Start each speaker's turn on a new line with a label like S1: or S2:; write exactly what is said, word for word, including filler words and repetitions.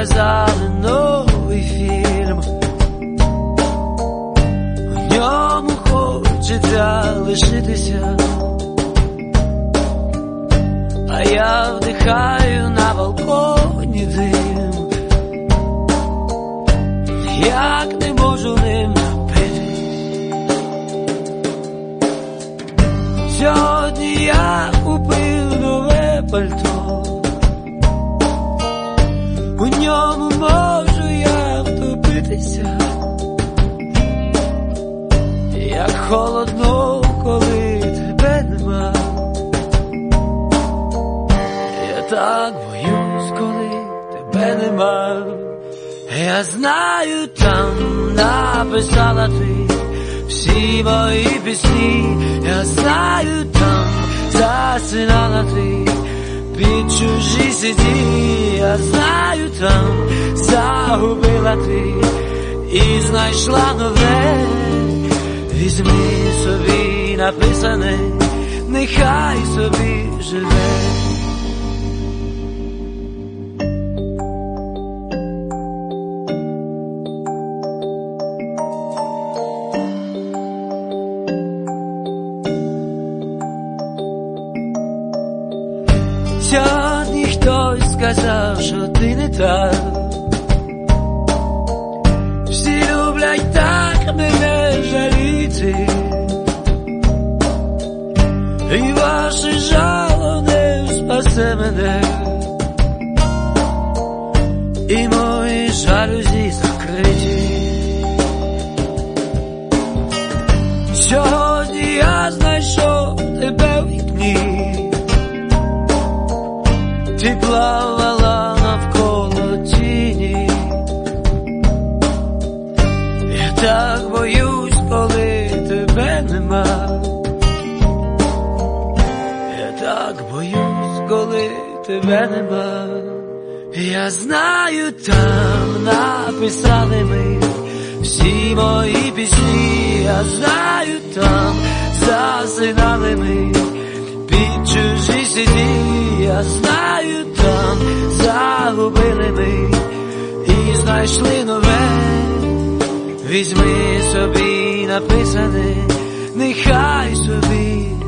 S1: показали новий фільм. У ньому хочеться лишитися, а я вдихаю на балконі дим. Як не можу ним напитись. Сьогодні я купив нове пальто, у ньому можу я втопитися. Як холодно, коли тебе нема. Я так боюсь, коли тебе нема. Я знаю, там написала ти всі мої пісні. Я знаю, там засинала ти під чужі сіді. Я знаю, там загубила ти і знайшла нове. Візьми собі написане, нехай собі живе. Сьогодні хтось сказав, що ти не так. Всі люблять так мене жаліти, і ваше жало не спасе мене, і мої жалюзі закриті. Сьогодні я знайшов тебе в вікні. Ти плавала навколо тіні. Я так боюсь, коли тебе нема. Я так боюсь, коли тебе нема. Я знаю, там написали ми всі мої пісні. Я знаю, там засинали ми під чужі сіді. Я знаю, там загубили ми і знайшли нове. Візьми собі написане, нехай собі